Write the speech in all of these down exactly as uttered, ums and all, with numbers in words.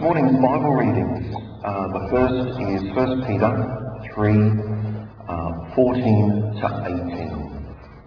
morning's Bible readings, uh, the first is First Peter three, uh, fourteen to eighteen.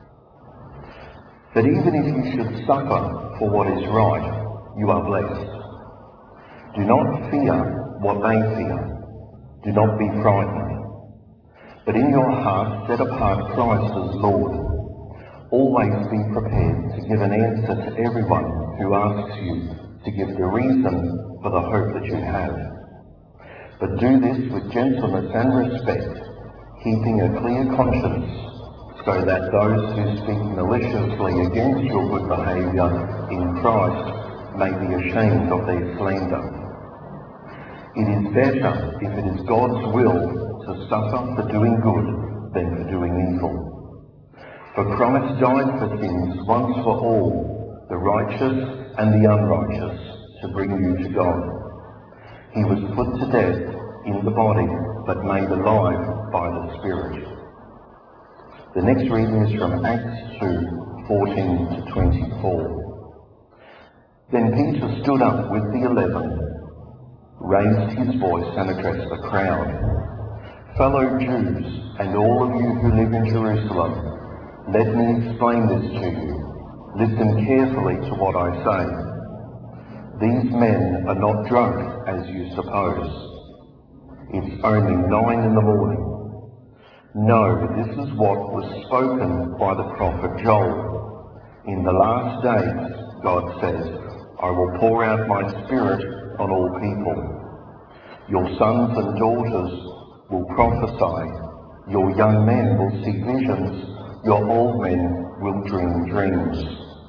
But even if you should suffer for what is right, you are blessed. Do not fear what they fear. Do not be frightened. But in your heart set apart Christ as Lord. Always be prepared to give an answer to everyone who asks you to give the reason for the hope that you have. But do this with gentleness and respect, keeping a clear conscience, so that those who speak maliciously against your good behaviour in Christ may be ashamed of their slander. It is better, if it is God's will, to suffer for doing good than for doing evil. For Christ died for sins once for all, the righteous and the unrighteous, to bring you to God. He was put to death in the body, but made alive by the Spirit. The next reading is from Acts two, fourteen to twenty-four. Then Peter stood up with the eleven, raised his voice and addressed the crowd. Fellow Jews, and all of you who live in Jerusalem, let me explain this to you. Listen carefully to what I say. These men are not drunk as you suppose. It's only nine in the morning. No, this is what was spoken by the prophet Joel. In the last days, God says, I will pour out my Spirit on all people. Your sons and daughters will prophesy. Your young men will see visions. Your old men will dream dreams.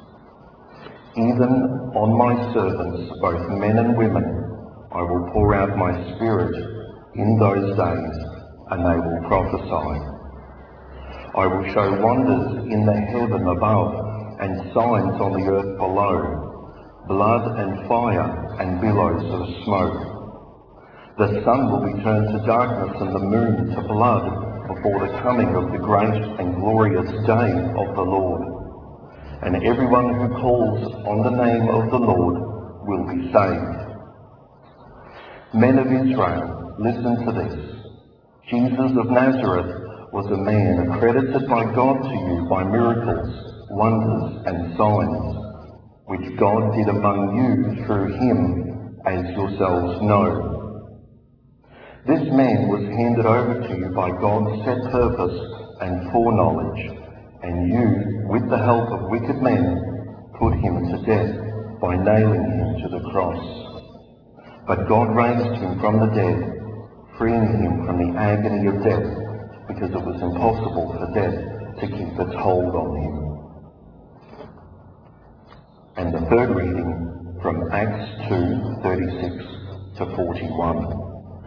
Even on my servants, both men and women, I will pour out my Spirit in those days, and they will prophesy. I will show wonders in the heaven above, and signs on the earth below, blood and fire and billows of smoke. The sun will be turned to darkness and the moon to blood, before the coming of the great and glorious day of the Lord. And everyone who calls on the name of the Lord will be saved. Men of Israel, listen to this. Jesus of Nazareth was a man accredited by God to you by miracles, wonders and signs, which God did among you through him, as yourselves know. This man was handed over to you by God's set purpose and foreknowledge, and you, with the help of wicked men, put him to death by nailing him to the cross. But God raised him from the dead, freeing him from the agony of death, because it was impossible for death to keep its hold on him. And the third reading from Acts two, thirty-six to forty-one.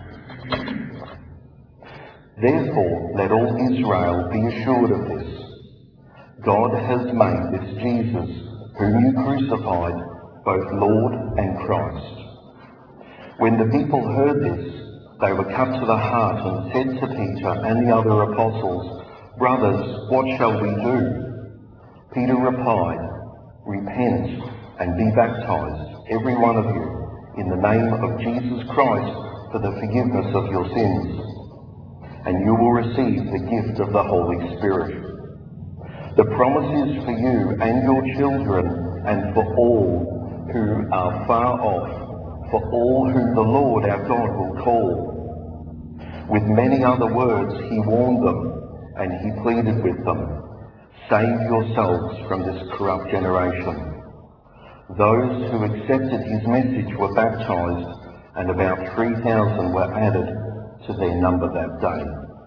Therefore, let all Israel be assured of this. God has made this Jesus, whom you crucified, both Lord and Christ. When the people heard this, they were cut to the heart and said to Peter and the other apostles, Brothers, what shall we do? Peter replied, Repent and be baptized, every one of you, in the name of Jesus Christ for the forgiveness of your sins, and you will receive the gift of the Holy Spirit. The promise is for you and your children, and for all who are far off, for all whom the Lord our God will call. With many other words he warned them, and he pleaded with them, Save yourselves from this corrupt generation. Those who accepted his message were baptized, and about three thousand were added to their number that day.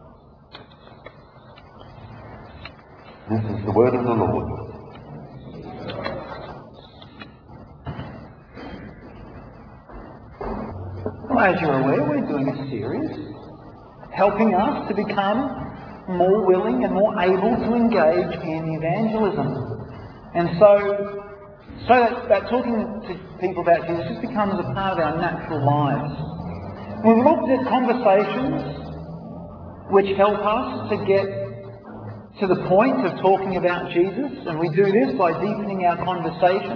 This is the word of the Lord. Well, as you're aware, we're doing a series helping us to become more willing and more able to engage in evangelism. And so, so that, that talking to people about Jesus just becomes a part of our natural lives. We've looked at conversations which help us to get to the point of talking about Jesus, and we do this by deepening our conversations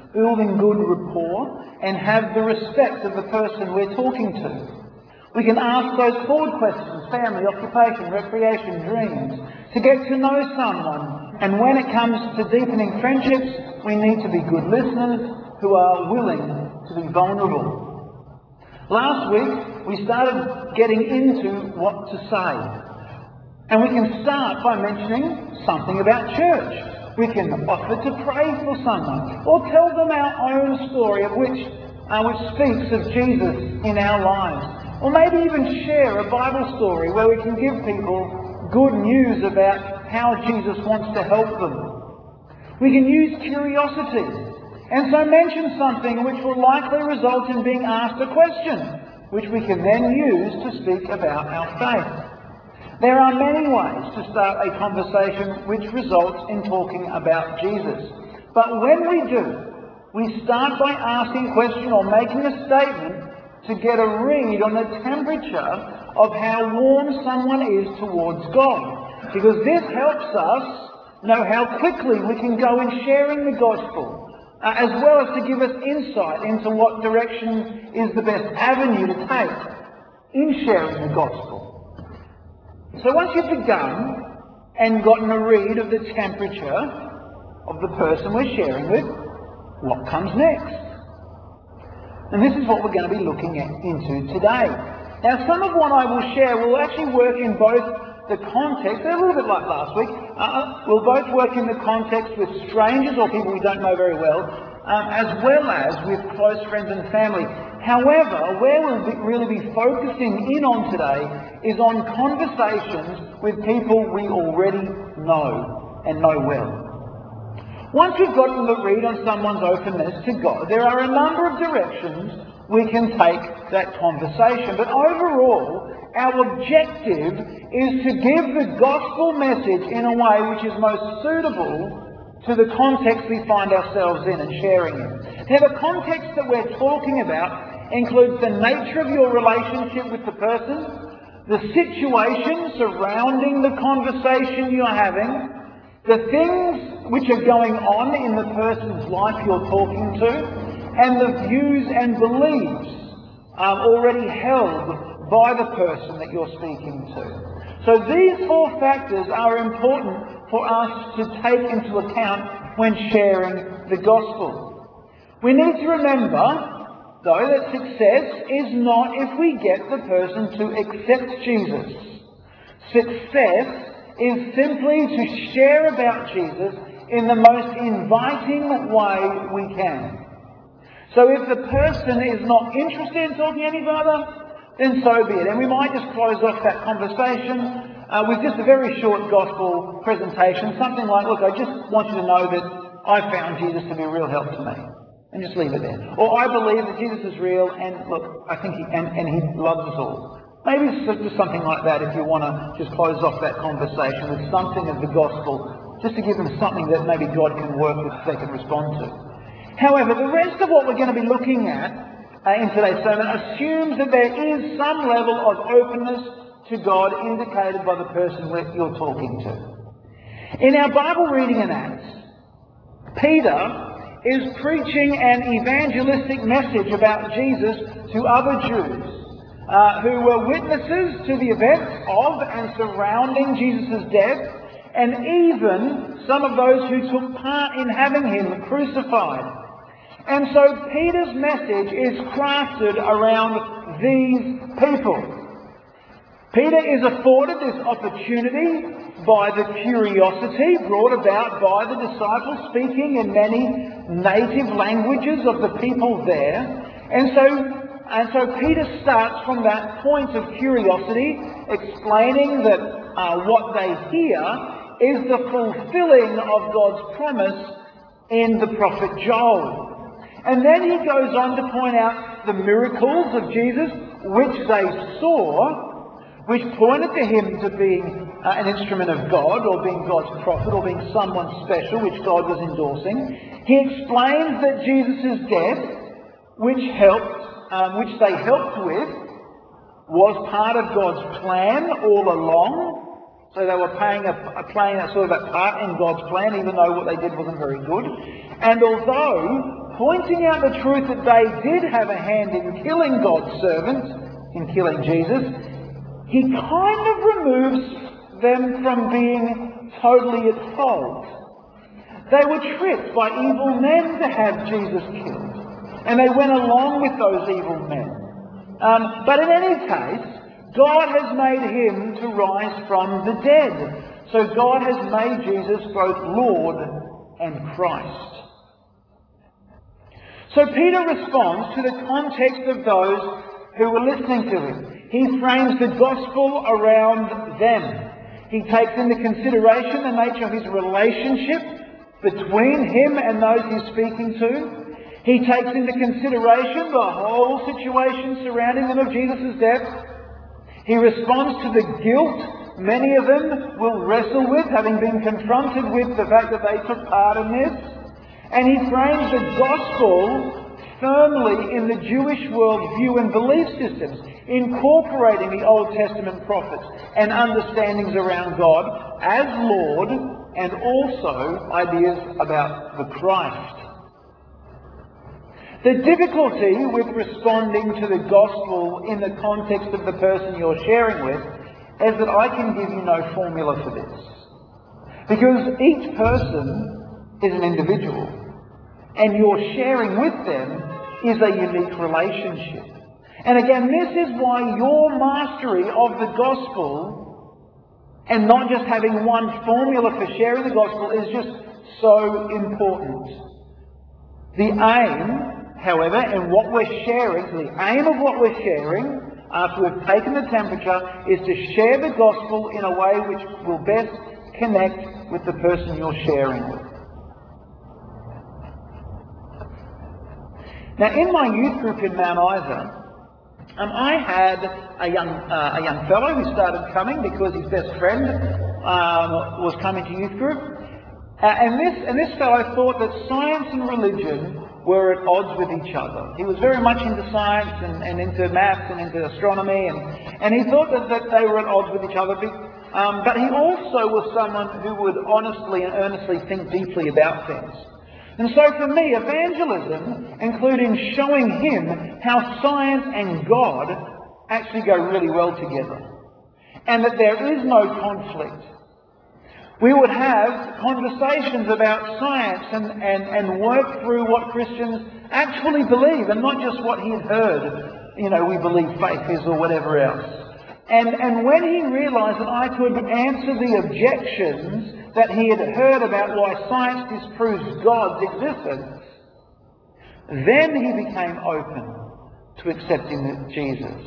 building good rapport, and have the respect of the person we're talking to. We can ask those forward questions, family, occupation, recreation, dreams, to get to know someone. And when it comes to deepening friendships, we need to be good listeners who are willing to be vulnerable. Last week, we started getting into what to say. And we can start by mentioning something about church. We can offer to pray for someone, or tell them our own story of which, uh, which speaks of Jesus in our lives. Or maybe even share a Bible story where we can give people good news about how Jesus wants to help them. We can use curiosity, and so mention something which will likely result in being asked a question, which we can then use to speak about our faith. There are many ways to start a conversation which results in talking about Jesus. But when we do, we start by asking a question or making a statement to get a read on the temperature of how warm someone is towards God. Because this helps us know how quickly we can go in sharing the gospel, uh, as well as to give us insight into what direction is the best avenue to take in sharing the gospel. So once you've begun and gotten a read of the temperature of the person we're sharing with, what comes next? And this is what we're going to be looking at, into today. Now, some of what I will share will actually work in both the context, a little bit like last week, uh, we'll both work in the context with strangers or people we don't know very well, um, as well as with close friends and family. However, where we'll be, really be focusing in on today is on conversations with people we already know and know well. Once we've gotten the read on someone's openness to God, there are a number of directions we can take that conversation. But overall, our objective is to give the gospel message in a way which is most suitable to the context we find ourselves in and sharing it. Now, the context that we're talking about includes the nature of your relationship with the person, the situation surrounding the conversation you're having, the things which are going on in the person's life you're talking to, and the views and beliefs um, already held by the person that you're speaking to. So these four factors are important for us to take into account when sharing the gospel. We need to remember, though, that success is not if we get the person to accept Jesus. Success is simply to share about Jesus in the most inviting way we can. So if the person is not interested in talking any further, then so be it. And we might just close off that conversation uh, with just a very short gospel presentation, something like, look, I just want you to know that I found Jesus to be a real help to me. And just leave it there. Or I believe that Jesus is real, and look, I think he, and, and he loves us all. Maybe it's just something like that if you want to just close off that conversation with something of the gospel, just to give them something that maybe God can work with, they can respond to. However, the rest of what we're going to be looking at uh, in today's sermon assumes that there is some level of openness to God indicated by the person you're talking to. In our Bible reading in Acts, Peter is preaching an evangelistic message about Jesus to other Jews Uh, who were witnesses to the events of and surrounding Jesus' death, and even some of those who took part in having him crucified. And so Peter's message is crafted around these people. Peter is afforded this opportunity by the curiosity brought about by the disciples speaking in many native languages of the people there. And so And so Peter starts from that point of curiosity, explaining that uh, what they hear is the fulfilling of God's promise in the prophet Joel. And then he goes on to point out the miracles of Jesus, which they saw, which pointed to him to being uh, an instrument of God, or being God's prophet, or being someone special, which God was endorsing. He explains that Jesus' death, which helped Um, which they helped with, was part of God's plan all along. So they were playing a, a, playing a sort of a part in God's plan, even though what they did wasn't very good. And although pointing out the truth that they did have a hand in killing God's servant, in killing Jesus, he kind of removes them from being totally at fault. They were tricked by evil men to have Jesus killed, and they went along with those evil men. Um, but in any case, God has made him to rise from the dead. So God has made Jesus both Lord and Christ. So Peter responds to the context of those who were listening to him. He frames the gospel around them. He takes into consideration the nature of his relationship between him and those he's speaking to. He takes into consideration the whole situation surrounding them of Jesus' death. He responds to the guilt many of them will wrestle with, having been confronted with the fact that they took part in this. And he frames the gospel firmly in the Jewish worldview and belief systems, incorporating the Old Testament prophets and understandings around God as Lord, and also ideas about the Christ. The difficulty with responding to the gospel in the context of the person you're sharing with is that I can give you no formula for this. Because each person is an individual, and your sharing with them is a unique relationship. And again, this is why your mastery of the gospel, and not just having one formula for sharing the gospel, is just so important. The aim, however, and what we're sharing, the aim of what we're sharing, after we've taken the temperature, is to share the gospel in a way which will best connect with the person you're sharing with. Now, in my youth group in Mount Isa, um, I had a young uh, a young fellow who started coming because his best friend um, was coming to youth group, uh, and this and this fellow thought that science and religion were at odds with each other. He was very much into science and, and into maths and into astronomy, and, and he thought that, that they were at odds with each other. Um, but he also was someone who would honestly and earnestly think deeply about things. And so for me, evangelism, including showing him how science and God actually go really well together, and that there is no conflict. We would have conversations about science and, and, and work through what Christians actually believe, and not just what he had heard, you know, we believe faith is or whatever else. And, and when he realised that I could answer the objections that he had heard about why science disproves God's existence, then he became open to accepting Jesus.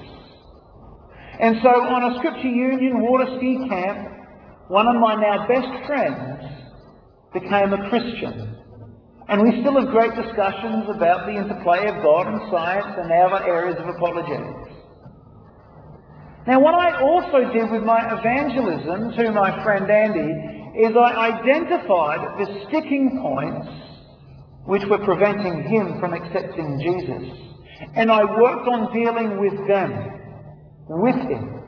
And so on a Scripture Union water ski camp, one of my now best friends became a Christian. And we still have great discussions about the interplay of God and science and other areas of apologetics. Now, what I also did with my evangelism to my friend Andy is I identified the sticking points which were preventing him from accepting Jesus. And I worked on dealing with them, with him.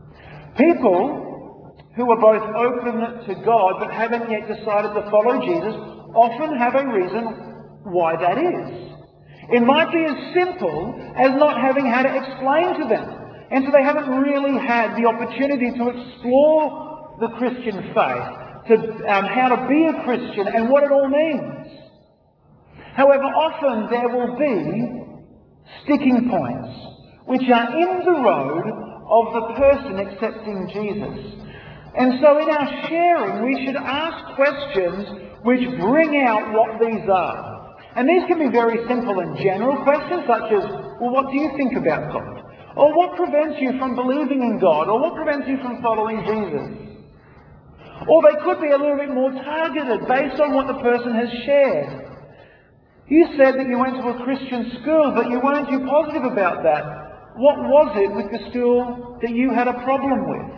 People who are both open to God but haven't yet decided to follow Jesus often have a reason why that is. It might be as simple as not having had to explain to them. And so they haven't really had the opportunity to explore the Christian faith, to um, how to be a Christian and what it all means. However, often there will be sticking points which are in the road of the person accepting Jesus. And so in our sharing, we should ask questions which bring out what these are. And these can be very simple and general questions, such as, well, what do you think about God? Or what prevents you from believing in God? Or what prevents you from following Jesus? Or they could be a little bit more targeted based on what the person has shared. You said that you went to a Christian school, but you weren't too positive about that. What was it with the school that you had a problem with?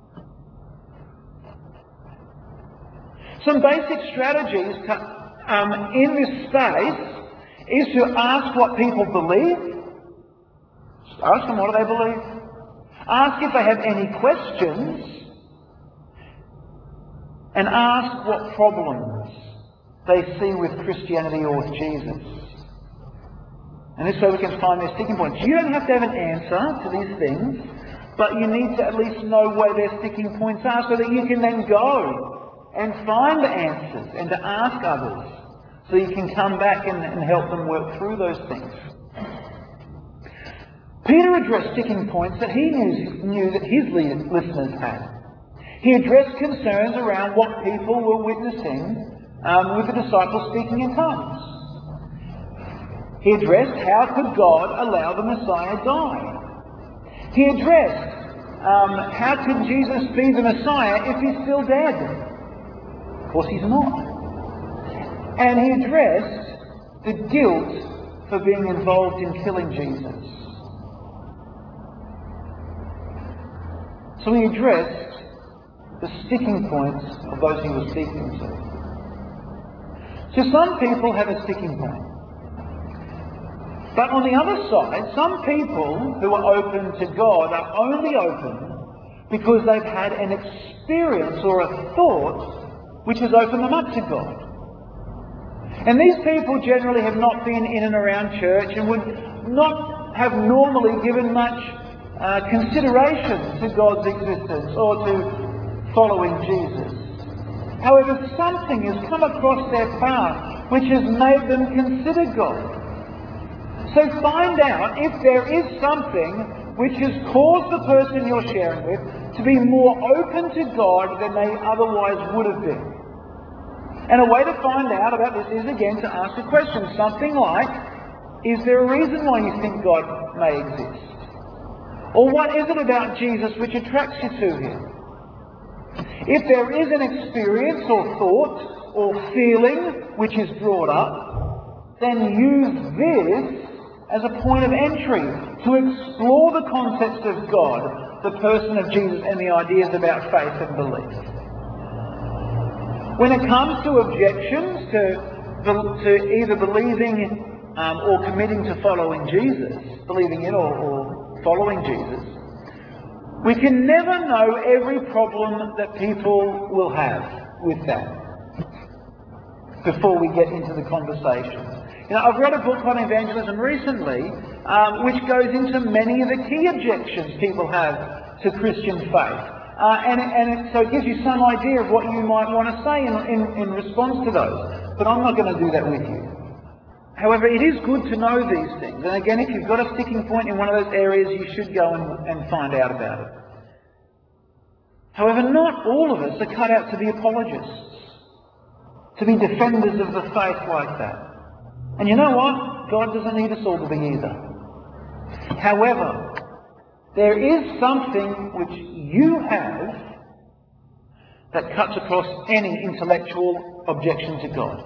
Some basic strategies to, um, in this space is to ask what people believe. Ask them what do they believe. Ask if they have any questions. And ask what problems they see with Christianity or with Jesus. And this way we can find their sticking points. You don't have to have an answer to these things, but you need to at least know where their sticking points are so that you can then go and find the answers and to ask others so you can come back and, and help them work through those things. Peter addressed sticking points that he knew, knew that his listeners had. He addressed concerns around what people were witnessing um, with the disciples speaking in tongues. He addressed how could God allow the Messiah die. He addressed um, how could Jesus be the Messiah if he's still dead. Of course he's not. And he addressed the guilt for being involved in killing Jesus. So he addressed the sticking points of those he was speaking to. So some people have a sticking point. But on the other side, some people who are open to God are only open because they've had an experience or a thought which has opened them up to God. And these people generally have not been in and around church and would not have normally given much uh, consideration to God's existence or to following Jesus. However, something has come across their path which has made them consider God. So find out if there is something which has caused the person you're sharing with to be more open to God than they otherwise would have been. And a way to find out about this is again to ask a question, something like, is there a reason why you think God may exist? Or what is it about Jesus which attracts you to him? If there is an experience or thought or feeling which is brought up, then use this as a point of entry to explore the concepts of God, the person of Jesus, and the ideas about faith and belief. When it comes to objections to, to either believing um, or committing to following Jesus, believing in or, or following Jesus, we can never know every problem that people will have with that before we get into the conversation. You know, I've read a book on evangelism recently um, which goes into many of the key objections people have to Christian faith. Uh, and and it, so it gives you some idea of what you might want to say in, in, in response to those. But I'm not going to do that with you. However, it is good to know these things. And again, if you've got a sticking point in one of those areas, you should go and, and find out about it. However, not all of us are cut out to be apologists, to be defenders of the faith like that. And you know what? God doesn't need us all to be either. However, there is something which you have that cuts across any intellectual objection to God.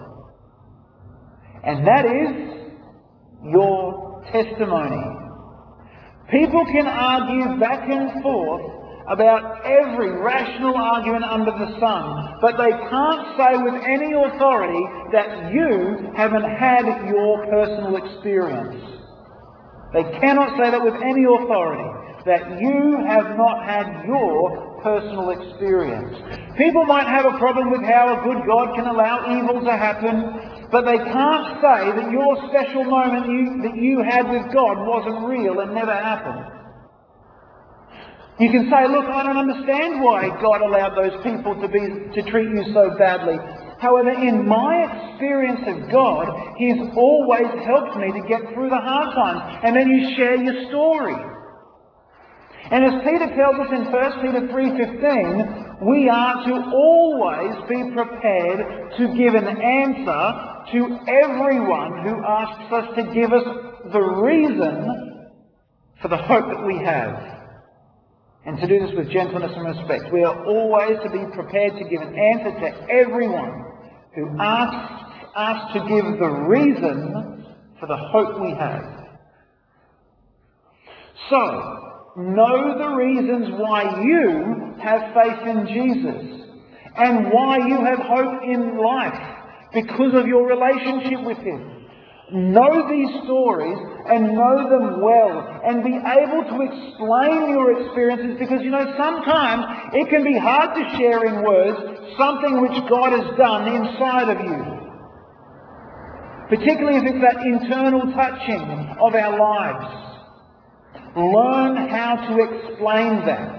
And that is your testimony. People can argue back and forth about every rational argument under the sun, but they can't say with any authority that you haven't had your personal experience. They cannot say that with any authority, that you have not had your personal experience. People might have a problem with how a good God can allow evil to happen, but they can't say that your special moment you, that you had with God wasn't real and never happened. You can say, look, I don't understand why God allowed those people to be to treat you so badly. However, in my experience of God, He's always helped me to get through the hard times. And then you share your story. And as Peter tells us in First Peter three fifteen, we are to always be prepared to give an answer to everyone who asks us to give us the reason for the hope that we have. And to do this with gentleness and respect. We are always to be prepared to give an answer to everyone who asks us to give the reason for the hope we have. So, know the reasons why you have faith in Jesus and why you have hope in life because of your relationship with Him. Know these stories and know them well and be able to explain your experiences, because you know sometimes it can be hard to share in words something which God has done inside of you. particularly if it's that internal touching of our lives. Learn how to explain that.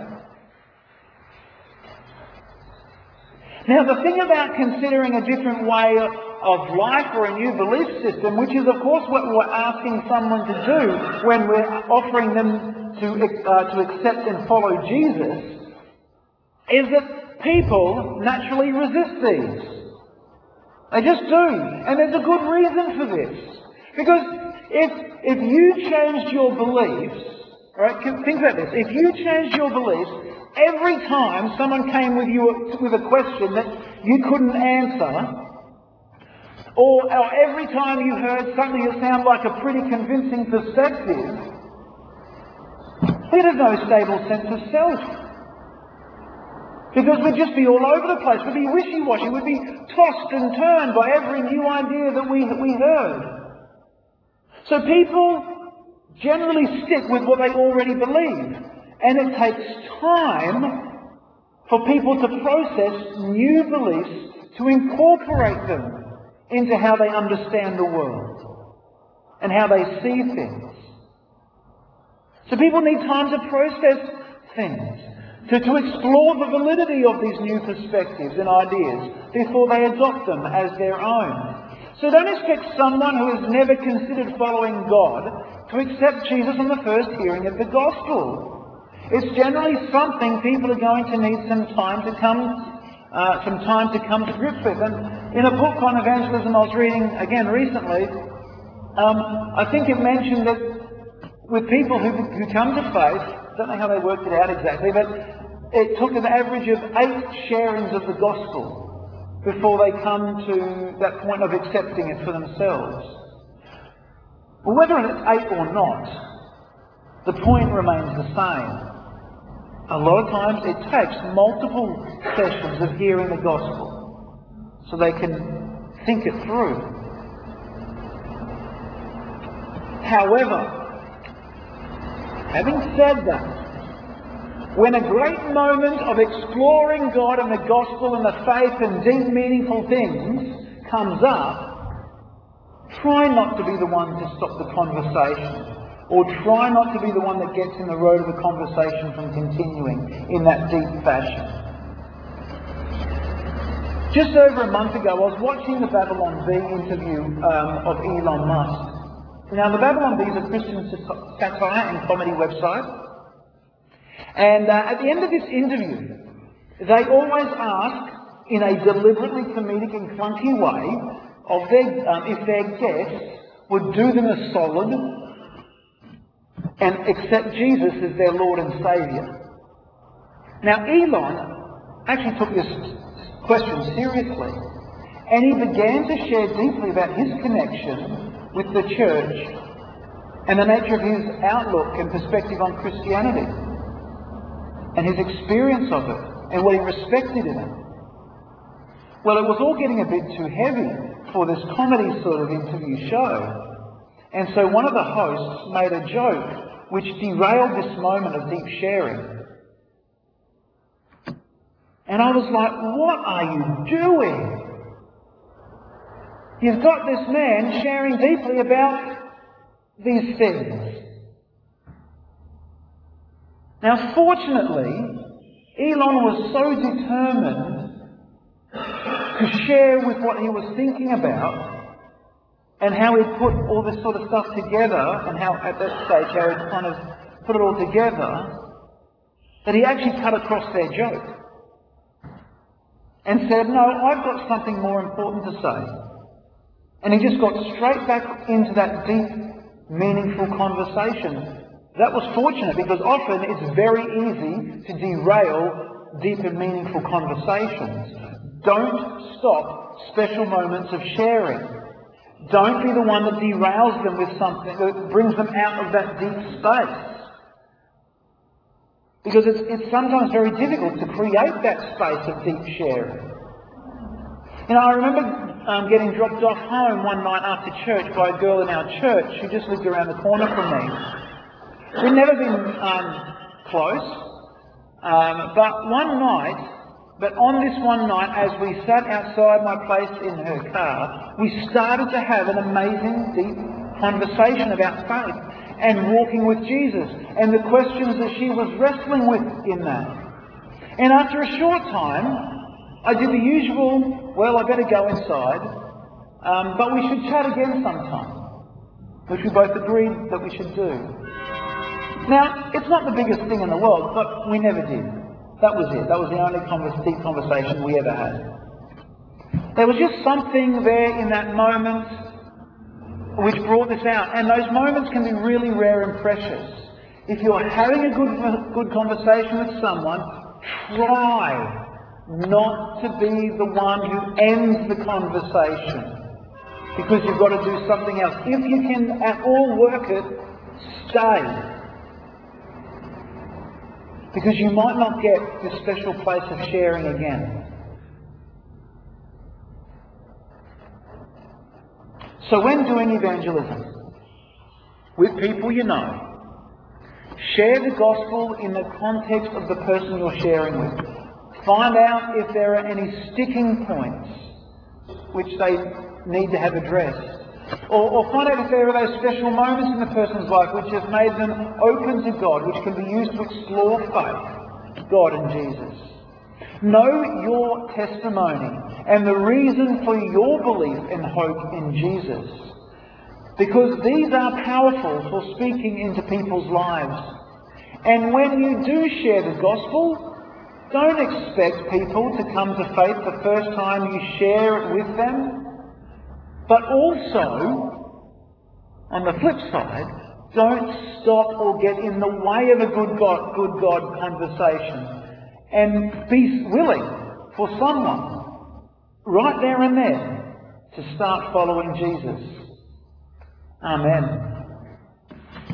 Now, the thing about considering a different way of life or a new belief system, which is of course what we're asking someone to do when we're offering them to, uh, to accept and follow Jesus, is that people naturally resist these. They just do. And there's a good reason for this. Because if, if you changed your beliefs, right, think about this, if you changed your beliefs, every time someone came with you with a question that you couldn't answer, or, or every time you heard something that sounded like a pretty convincing perspective, we'd have no stable sense of self. Because we'd just be all over the place. We'd be wishy-washy. We'd be tossed and turned by every new idea that we, we heard. So people generally stick with what they already believe. And it takes time for people to process new beliefs, to incorporate them into how they understand the world and how they see things. So people need time to process things, to, to explore the validity of these new perspectives and ideas before they adopt them as their own. So don't expect someone who has never considered following God to accept Jesus on the first hearing of the gospel. It's generally something people are going to need some time to come, uh, some time to come to grips with. And in a book on evangelism I was reading again recently, um, I think it mentioned that with people who, who come to faith, I don't know how they worked it out exactly, but it took an average of eight sharings of the gospel before they come to that point of accepting it for themselves. Well, whether it's eight or not, the point remains the same. A lot of times it takes multiple sessions of hearing the gospel so they can think it through. However, having said that, when a great moment of exploring God and the gospel and the faith and deep meaningful things comes up, try not to be the one to stop the conversation. Or try not to be the one that gets in the road of the conversation from continuing in that deep fashion. Just over a month ago, I was watching the Babylon Bee interview um, of Elon Musk. Now, the Babylon Bee is a Christian satire and comedy website. And uh, at the end of this interview, they always ask, in a deliberately comedic and clunky way, of their, um, if their guests would do them a solid and accept Jesus as their Lord and Saviour. Now, Elon actually took this question seriously, and he began to share deeply about his connection with the church and the nature of his outlook and perspective on Christianity and his experience of it and what he respected in it. Well, it was all getting a bit too heavy for this comedy sort of interview show. And so one of the hosts made a joke which derailed this moment of deep sharing. And I was like, what are you doing? You've got this man sharing deeply about these things. Now, fortunately, Elon was so determined to share with what he was thinking about and how he put all this sort of stuff together, and how at that stage how he kind of put it all together, that he actually cut across their joke and said, no, I've got something more important to say. And he just got straight back into that deep, meaningful conversation. That was fortunate, because often it's very easy to derail deep and meaningful conversations. Don't stop special moments of sharing. Don't be the one that derails them with something that brings them out of that deep space. Because it's, it's sometimes very difficult to create that space of deep sharing. You know, I remember um, getting dropped off home one night after church by a girl in our church who just lived around the corner from me. We'd never been um, close, um, but one night But on this one night, as we sat outside my place in her car, we started to have an amazing, deep conversation about faith and walking with Jesus and the questions that she was wrestling with in that. And after a short time, I did the usual, well, I better go inside, um, but we should chat again sometime, which we both agreed that we should do. Now, it's not the biggest thing in the world, but we never did. That was it. That was the only converse, deep conversation we ever had. There was just something there in that moment which brought this out. And those moments can be really rare and precious. If you're having a good, good conversation with someone, try not to be the one who ends the conversation, because you've got to do something else. If you can at all work it, stay. Because you might not get this special place of sharing again. So when doing evangelism with people you know, share the gospel in the context of the person you're sharing with. Find out if there are any sticking points which they need to have addressed. Or, or find out if there are those special moments in the person's life which have made them open to God, which can be used to explore faith, God and Jesus. Know your testimony and the reason for your belief and hope in Jesus, because these are powerful for speaking into people's lives. And when you do share the gospel, don't expect people to come to faith the first time you share it with them. But also, on the flip side, don't stop or get in the way of a good God, good God conversation. And be willing for someone, right there and then, to start following Jesus. Amen.